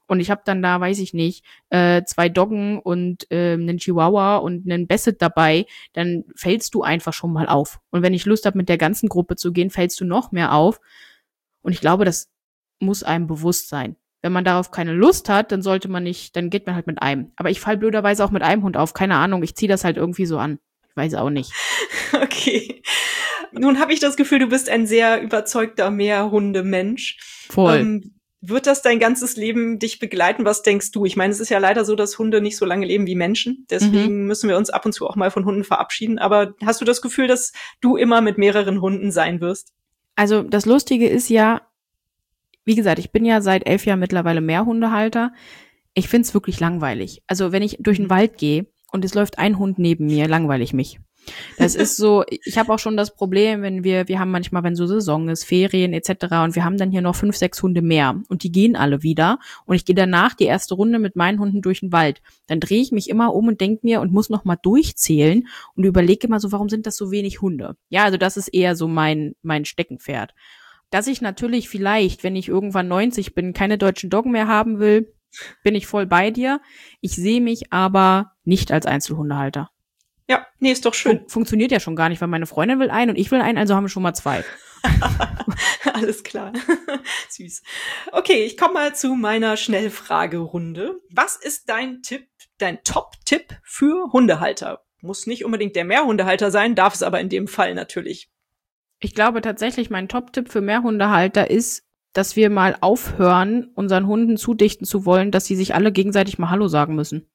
Speaker 2: und ich habe dann da, weiß ich nicht, äh, zwei Doggen und äh, einen Chihuahua und einen Basset dabei, dann fällst du einfach schon mal auf. Und wenn ich Lust habe, mit der ganzen Gruppe zu gehen, fällst du noch mehr auf. Und ich glaube, das muss einem bewusst sein. Wenn man darauf keine Lust hat, dann sollte man nicht, dann geht man halt mit einem. Aber ich fall blöderweise auch mit einem Hund auf, keine Ahnung, ich ziehe das halt irgendwie so an. Ich weiß auch nicht.
Speaker 1: Okay. Nun habe ich das Gefühl, du bist ein sehr überzeugter Mehrhundemensch.
Speaker 2: Voll.
Speaker 1: Ähm, wird das dein ganzes Leben dich begleiten? Was denkst du? Ich meine, es ist ja leider so, dass Hunde nicht so lange leben wie Menschen. Deswegen mhm. müssen wir uns ab und zu auch mal von Hunden verabschieden. Aber hast du das Gefühl, dass du immer mit mehreren Hunden sein wirst?
Speaker 2: Also das Lustige ist ja, wie gesagt, ich bin ja seit elf Jahren mittlerweile Mehrhundehalter. Ich find's wirklich langweilig. Also wenn ich durch den Wald gehe und es läuft ein Hund neben mir, langweile ich mich. Das ist so, ich habe auch schon das Problem, wenn wir, wir haben manchmal, wenn so Saison ist, Ferien et cetera und wir haben dann hier noch fünf, sechs Hunde mehr und die gehen alle wieder und ich gehe danach die erste Runde mit meinen Hunden durch den Wald. Dann drehe ich mich immer um und denke mir und muss noch mal durchzählen und überlege immer so, warum sind das so wenig Hunde? Ja, also das ist eher so mein mein Steckenpferd. Dass ich natürlich vielleicht, wenn ich irgendwann neunzig bin, keine deutschen Doggen mehr haben will, bin ich voll bei dir. Ich sehe mich aber nicht als Einzelhundehalter.
Speaker 1: Ja, nee, ist doch schön.
Speaker 2: Fun- funktioniert ja schon gar nicht, weil meine Freundin will einen und ich will einen, also haben wir schon mal zwei.
Speaker 1: Alles klar. Süß. Okay, ich komme mal zu meiner Schnellfragerunde. Was ist dein Tipp, dein Top-Tipp für Hundehalter? Muss nicht unbedingt der Mehrhundehalter sein, darf es aber in dem Fall natürlich.
Speaker 2: Ich glaube tatsächlich, mein Top-Tipp für Mehrhundehalter ist, dass wir mal aufhören, unseren Hunden zudichten zu wollen, dass sie sich alle gegenseitig mal Hallo sagen müssen.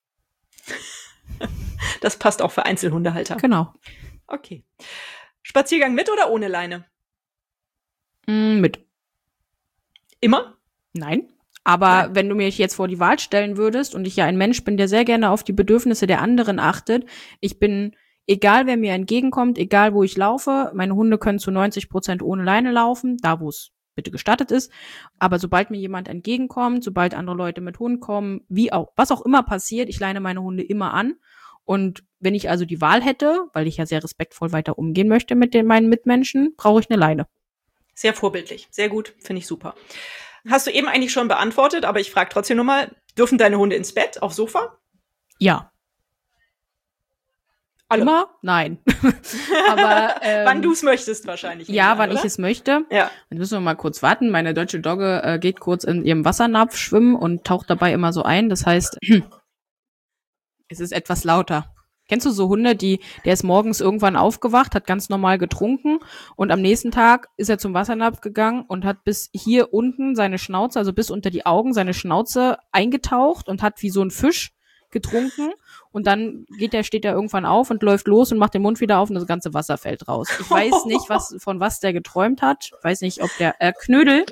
Speaker 1: Das passt auch für Einzelhundehalter.
Speaker 2: Genau.
Speaker 1: Okay. Spaziergang mit oder ohne Leine?
Speaker 2: Mm, mit.
Speaker 1: Immer?
Speaker 2: Nein. Aber Nein. Wenn du mich jetzt vor die Wahl stellen würdest und ich ja ein Mensch bin, der sehr gerne auf die Bedürfnisse der anderen achtet, ich bin, egal wer mir entgegenkommt, egal wo ich laufe, meine Hunde können zu neunzig Prozent ohne Leine laufen, da wo es bitte gestattet ist. Aber sobald mir jemand entgegenkommt, sobald andere Leute mit Hund kommen, wie auch, was auch immer passiert, ich leine meine Hunde immer an. Und wenn ich also die Wahl hätte, weil ich ja sehr respektvoll weiter umgehen möchte mit den, meinen Mitmenschen, brauche ich eine Leine.
Speaker 1: Sehr vorbildlich, sehr gut, finde ich super. Hast du eben eigentlich schon beantwortet, aber ich frage trotzdem nochmal, dürfen deine Hunde ins Bett, aufs Sofa?
Speaker 2: Ja. Alle? Immer? Nein. Aber ähm,
Speaker 1: wann du es möchtest wahrscheinlich.
Speaker 2: Ja,
Speaker 1: an,
Speaker 2: wann
Speaker 1: oder?
Speaker 2: ich es möchte.
Speaker 1: Ja.
Speaker 2: Dann müssen wir mal kurz warten. Meine deutsche Dogge äh, geht kurz in ihrem Wassernapf schwimmen und taucht dabei immer so ein. Das heißt, es ist etwas lauter. Kennst du so Hunde, die, der ist morgens irgendwann aufgewacht, hat ganz normal getrunken und am nächsten Tag ist er zum Wassernapf gegangen und hat bis hier unten seine Schnauze, also bis unter die Augen, seine Schnauze eingetaucht und hat wie so ein Fisch getrunken und dann geht der, steht er irgendwann auf und läuft los und macht den Mund wieder auf und das ganze Wasser fällt raus. Ich weiß nicht, was, von was der geträumt hat. Ich weiß nicht, ob der, äh, Knödel.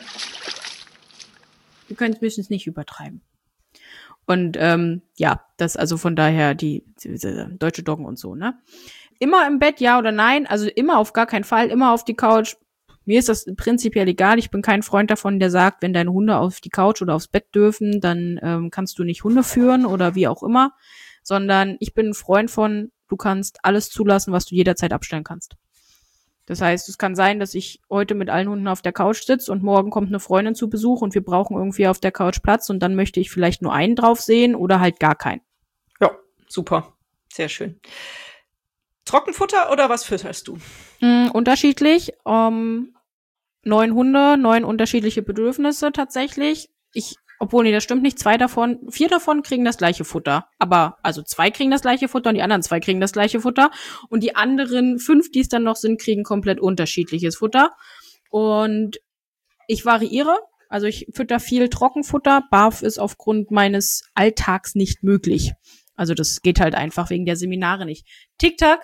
Speaker 2: Wir können es müssen es nicht übertreiben. Und ähm, ja, das also von daher die, die, die deutsche Doggen und so, ne? Immer im Bett, ja oder nein? Also immer auf gar keinen Fall, immer auf die Couch. Mir ist das prinzipiell egal. Ich bin kein Freund davon, der sagt, wenn deine Hunde auf die Couch oder aufs Bett dürfen, dann ähm, kannst du nicht Hunde führen oder wie auch immer. Sondern ich bin ein Freund von, du kannst alles zulassen, was du jederzeit abstellen kannst. Das heißt, es kann sein, dass ich heute mit allen Hunden auf der Couch sitze und morgen kommt eine Freundin zu Besuch und wir brauchen irgendwie auf der Couch Platz und dann möchte ich vielleicht nur einen drauf sehen oder halt gar keinen.
Speaker 1: Ja, super. Sehr schön. Trockenfutter oder was fütterst du?
Speaker 2: Mm, unterschiedlich. Ähm, neun Hunde, neun unterschiedliche Bedürfnisse tatsächlich. Ich Obwohl, nee, das stimmt nicht. Zwei davon, vier davon kriegen das gleiche Futter. Aber, also zwei kriegen das gleiche Futter und die anderen zwei kriegen das gleiche Futter. Und die anderen fünf, die es dann noch sind, kriegen komplett unterschiedliches Futter. Und ich variiere. Also ich fütter viel Trockenfutter. Barf ist aufgrund meines Alltags nicht möglich. Also das geht halt einfach wegen der Seminare nicht. Tic-Tac.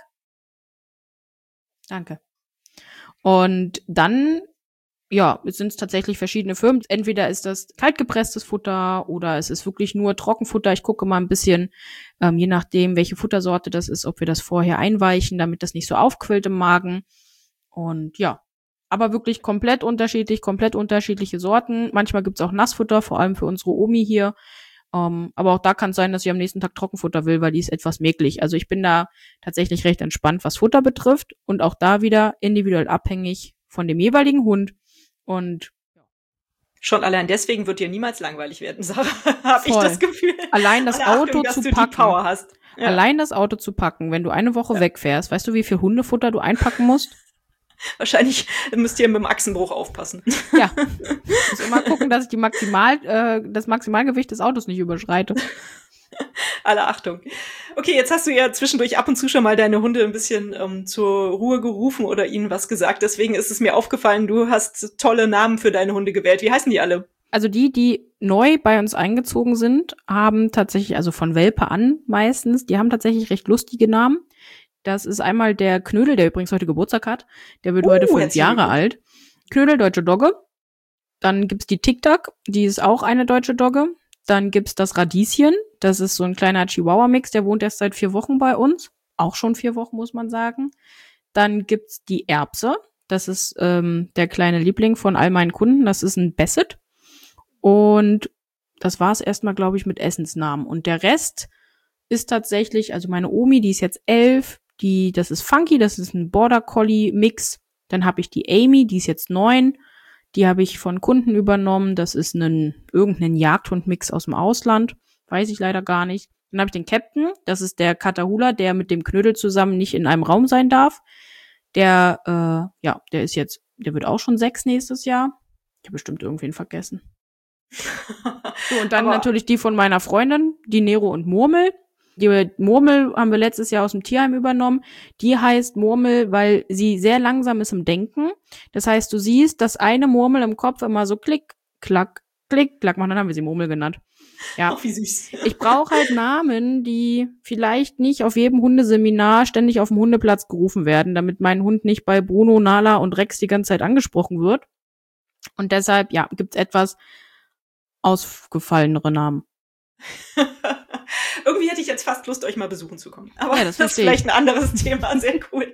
Speaker 2: Danke. Und dann ja, es sind tatsächlich verschiedene Firmen. Entweder ist das kaltgepresstes Futter oder es ist wirklich nur Trockenfutter. Ich gucke mal ein bisschen, ähm, je nachdem, welche Futtersorte das ist, ob wir das vorher einweichen, damit das nicht so aufquillt im Magen. Und ja, aber wirklich komplett unterschiedlich, komplett unterschiedliche Sorten. Manchmal gibt's auch Nassfutter, vor allem für unsere Omi hier. Ähm, aber auch da kann es sein, dass sie am nächsten Tag Trockenfutter will, weil die ist etwas mäglich. Also ich bin da tatsächlich recht entspannt, was Futter betrifft. Und auch da wieder individuell abhängig von dem jeweiligen Hund. Und ja.
Speaker 1: Schon allein deswegen wird dir niemals langweilig werden, Sarah. Habe ich das Gefühl.
Speaker 2: Allein das
Speaker 1: Alle
Speaker 2: Auto
Speaker 1: Achtung,
Speaker 2: zu
Speaker 1: dass du
Speaker 2: packen.
Speaker 1: Die Power hast. Ja.
Speaker 2: Allein das Auto zu packen, wenn du eine Woche ja. wegfährst, weißt du, wie viel Hundefutter du einpacken musst?
Speaker 1: Wahrscheinlich müsst ihr mit dem Achsenbruch aufpassen.
Speaker 2: Ja. Ich muss immer gucken, dass ich die Maximal, äh, das Maximalgewicht des Autos nicht überschreite.
Speaker 1: Alle Achtung. Okay, jetzt hast du ja zwischendurch ab und zu schon mal deine Hunde ein bisschen ähm, zur Ruhe gerufen oder ihnen was gesagt. Deswegen ist es mir aufgefallen, du hast tolle Namen für deine Hunde gewählt. Wie heißen die alle?
Speaker 2: Also die, die neu bei uns eingezogen sind, haben tatsächlich, also von Welpe an meistens, die haben tatsächlich recht lustige Namen. Das ist einmal der Knödel, der übrigens heute Geburtstag hat. Der wird uh, heute fünf Jahre alt. Knödel, deutsche Dogge. Dann gibt's die Tic-Tac, die ist auch eine deutsche Dogge. Dann gibt's das Radieschen. Das ist so ein kleiner Chihuahua-Mix, der wohnt erst seit vier Wochen bei uns. Auch schon vier Wochen, muss man sagen. Dann gibt's die Erbse. Das ist ähm, der kleine Liebling von all meinen Kunden. Das ist ein Basset. Und das war's erstmal, glaube ich, mit Essensnamen. Und der Rest ist tatsächlich, also meine Omi, die ist jetzt elf, die, das ist Funky, das ist ein Border Collie Mix. Dann habe ich die Amy, die ist jetzt neun. Die habe ich von Kunden übernommen. Das ist ein irgendein Jagdhund-Mix aus dem Ausland. Weiß ich leider gar nicht. Dann habe ich den Captain. Das ist der Catahoula, der mit dem Knödel zusammen nicht in einem Raum sein darf. Der, äh, ja, der ist jetzt, der wird auch schon sechs nächstes Jahr. Ich habe bestimmt irgendwen vergessen. So, und dann natürlich die von meiner Freundin, die Nero und Murmel. Die Murmel haben wir letztes Jahr aus dem Tierheim übernommen. Die heißt Murmel, weil sie sehr langsam ist im Denken. Das heißt, du siehst, dass eine Murmel im Kopf immer so klick, klack, klick, klack macht. Dann haben wir sie Murmel genannt. Ja.
Speaker 1: Ach, wie süß.
Speaker 2: Ich brauche halt Namen, die vielleicht nicht auf jedem Hundeseminar ständig auf dem Hundeplatz gerufen werden, damit mein Hund nicht bei Bruno, Nala und Rex die ganze Zeit angesprochen wird. Und deshalb, ja, gibt's etwas ausgefallenere Namen.
Speaker 1: Irgendwie hätte ich jetzt fast Lust, euch mal besuchen zu kommen. Aber
Speaker 2: ja, das,
Speaker 1: das ist vielleicht ein anderes Thema. Sehr cool.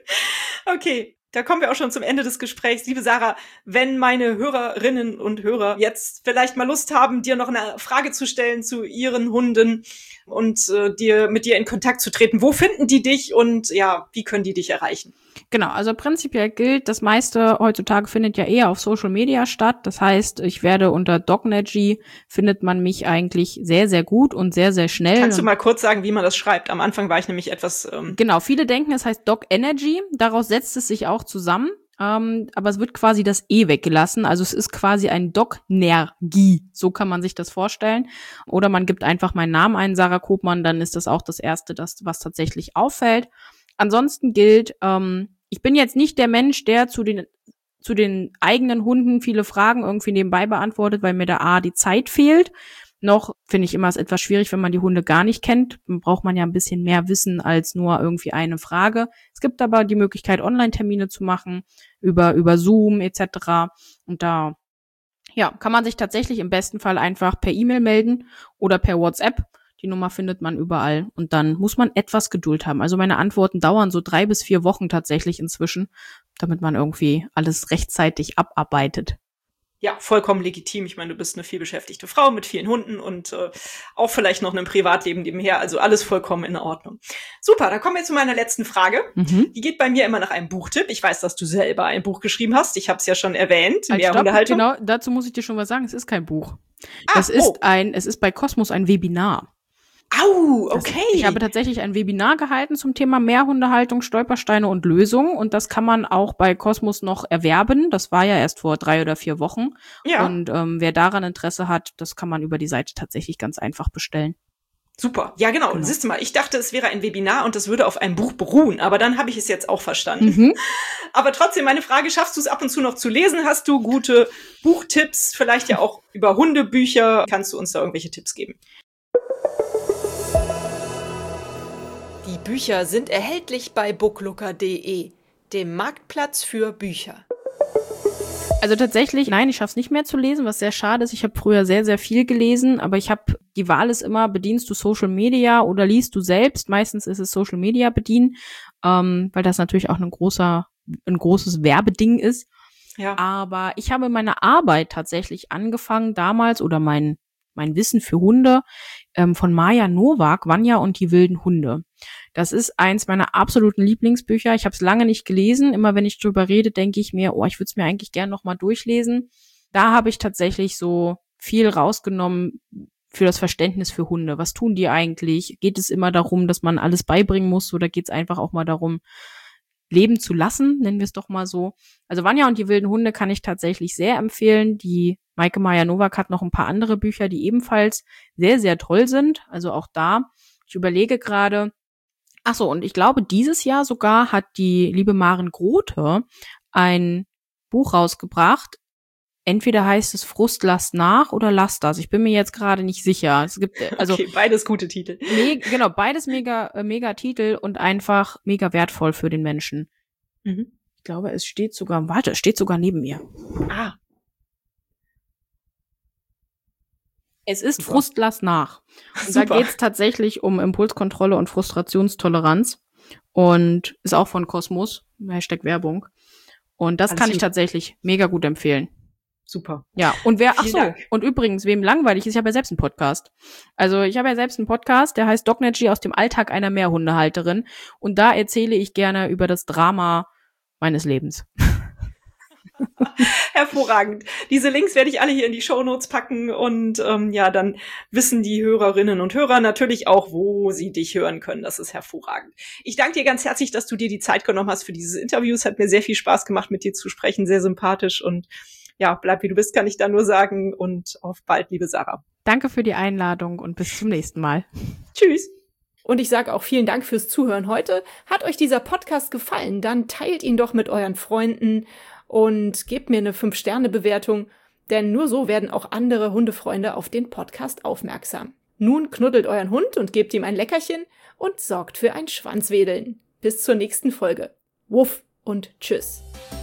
Speaker 1: Okay, da kommen wir auch schon zum Ende des Gesprächs. Liebe Sarah, wenn meine Hörerinnen und Hörer jetzt vielleicht mal Lust haben, dir noch eine Frage zu stellen zu ihren Hunden und äh, dir mit dir in Kontakt zu treten, wo finden die dich und ja, wie können die dich erreichen?
Speaker 2: Genau, also prinzipiell gilt, das meiste heutzutage findet ja eher auf Social Media statt. Das heißt, ich werde unter Dognergy findet man mich eigentlich sehr, sehr gut und sehr, sehr schnell.
Speaker 1: Kannst du mal kurz sagen, wie man das schreibt? Am Anfang war ich nämlich etwas... Ähm
Speaker 2: Genau, viele denken, es heißt Dog Energy. Daraus setzt es sich auch zusammen. Ähm, aber es wird quasi das E weggelassen. Also es ist quasi ein Dognergie. So kann man sich das vorstellen. Oder man gibt einfach meinen Namen ein, Sarah Kopmann, dann ist das auch das Erste, das, was tatsächlich auffällt. Ansonsten gilt, ähm, ich bin jetzt nicht der Mensch, der zu den zu den eigenen Hunden viele Fragen irgendwie nebenbei beantwortet, weil mir da A, die Zeit fehlt. Noch finde ich immer es etwas schwierig, wenn man die Hunde gar nicht kennt. Dann braucht man ja ein bisschen mehr Wissen als nur irgendwie eine Frage. Es gibt aber die Möglichkeit, Online-Termine zu machen, über über Zoom et cetera. Und da ja kann man sich tatsächlich im besten Fall einfach per E-Mail melden oder per WhatsApp. Die Nummer findet man überall und dann muss man etwas Geduld haben. Also meine Antworten dauern so drei bis vier Wochen tatsächlich inzwischen, damit man irgendwie alles rechtzeitig abarbeitet.
Speaker 1: Ja, vollkommen legitim. Ich meine, du bist eine vielbeschäftigte Frau mit vielen Hunden und äh, auch vielleicht noch einem Privatleben nebenher. Also alles vollkommen in Ordnung. Super, dann kommen wir zu meiner letzten Frage. Mhm. Die geht bei mir immer nach einem Buchtipp. Ich weiß, dass du selber ein Buch geschrieben hast. Ich habe es ja schon erwähnt.
Speaker 2: Halt, stopp, genau, dazu muss ich dir schon was sagen. Es ist kein Buch. Ah, es ist oh. ein, es ist bei Cosmos ein Webinar.
Speaker 1: Au, okay.
Speaker 2: Das, ich habe tatsächlich ein Webinar gehalten zum Thema Mehrhundehaltung, Stolpersteine und Lösungen. Und das kann man auch bei Cosmos noch erwerben. Das war ja erst vor drei oder vier Wochen. Ja. Und ähm, wer daran Interesse hat, das kann man über die Seite tatsächlich ganz einfach bestellen.
Speaker 1: Super. Ja, genau. genau. Siehst du mal, ich dachte, es wäre ein Webinar und es würde auf einem Buch beruhen. Aber dann habe ich es jetzt auch verstanden. Mhm. Aber trotzdem, meine Frage, schaffst du es ab und zu noch zu lesen? Hast du gute Buchtipps? Vielleicht ja auch über Hundebücher. Kannst du uns da irgendwelche Tipps geben? Die Bücher sind erhältlich bei booklooker punkt de, dem Marktplatz für Bücher.
Speaker 2: Also tatsächlich, nein, ich schaffe es nicht mehr zu lesen, was sehr schade ist. Ich habe früher sehr, sehr viel gelesen, aber ich habe, die Wahl ist immer, bedienst du Social Media oder liest du selbst? Meistens ist es Social Media bedienen, ähm, weil das natürlich auch ein großer, ein großes Werbeding ist. Ja. Aber ich habe meine Arbeit tatsächlich angefangen damals oder mein mein Wissen für Hunde ähm, von Maja Nowak, Vanya und die wilden Hunde. Das ist eins meiner absoluten Lieblingsbücher. Ich habe es lange nicht gelesen. Immer wenn ich drüber rede, denke ich mir, oh, ich würde es mir eigentlich gerne noch mal durchlesen. da habe ich tatsächlich so viel rausgenommen für das Verständnis für Hunde. Was tun die eigentlich? Geht es immer darum, dass man alles beibringen muss, oder geht es einfach auch mal darum, leben zu lassen, nennen wir es doch mal so. Also Vanya und die wilden Hunde kann ich tatsächlich sehr empfehlen. Die Maike Maja-Nowak hat noch ein paar andere Bücher, die ebenfalls sehr, sehr toll sind. Also auch da, ich überlege gerade, ach so, und ich glaube, dieses Jahr sogar hat die liebe Maren Grote ein Buch rausgebracht. Entweder heißt es Frust, Last nach oder Lass das. Ich bin mir jetzt gerade nicht sicher. Es gibt also
Speaker 1: okay, beides gute Titel.
Speaker 2: Me- genau, beides mega äh, mega Titel und einfach mega wertvoll für den Menschen.
Speaker 1: Mhm.
Speaker 2: Ich glaube, es steht sogar, warte, es steht sogar neben mir.
Speaker 1: Ah.
Speaker 2: Es ist
Speaker 1: Super.
Speaker 2: Frust, Lass nach. Und
Speaker 1: Super.
Speaker 2: da geht es tatsächlich um Impulskontrolle und Frustrationstoleranz und ist auch von Kosmos, Hashtag Werbung. Und das
Speaker 1: Alles
Speaker 2: kann ich
Speaker 1: gut.
Speaker 2: tatsächlich mega gut empfehlen.
Speaker 1: Super.
Speaker 2: Ja, und wer, ach
Speaker 1: Vielen
Speaker 2: so,
Speaker 1: Dank.
Speaker 2: und übrigens, wem langweilig ist, ich habe ja selbst einen Podcast. Also ich habe ja selbst einen Podcast, der heißt Dognergy aus dem Alltag einer Mehrhundehalterin. Und da erzähle ich gerne über das Drama meines Lebens.
Speaker 1: Hervorragend. Diese Links werde ich alle hier in die Shownotes packen und ähm, ja, dann wissen die Hörerinnen und Hörer natürlich auch, wo sie dich hören können. Das ist hervorragend. Ich danke dir ganz herzlich, dass du dir die Zeit genommen hast für dieses Interview. Es hat mir sehr viel Spaß gemacht, mit dir zu sprechen. Sehr sympathisch und ja, bleib wie du bist, kann ich da nur sagen. Und auf bald, liebe Sarah.
Speaker 2: Danke für die Einladung und bis zum nächsten Mal.
Speaker 1: Tschüss. Und ich sage auch vielen Dank fürs Zuhören heute. Hat euch dieser Podcast gefallen, dann teilt ihn doch mit euren Freunden und gebt mir eine fünf Sterne Bewertung, denn nur so werden auch andere Hundefreunde auf den Podcast aufmerksam. Nun knuddelt euren Hund und gebt ihm ein Leckerchen und sorgt für ein Schwanzwedeln. Bis zur nächsten Folge. Wuff und tschüss.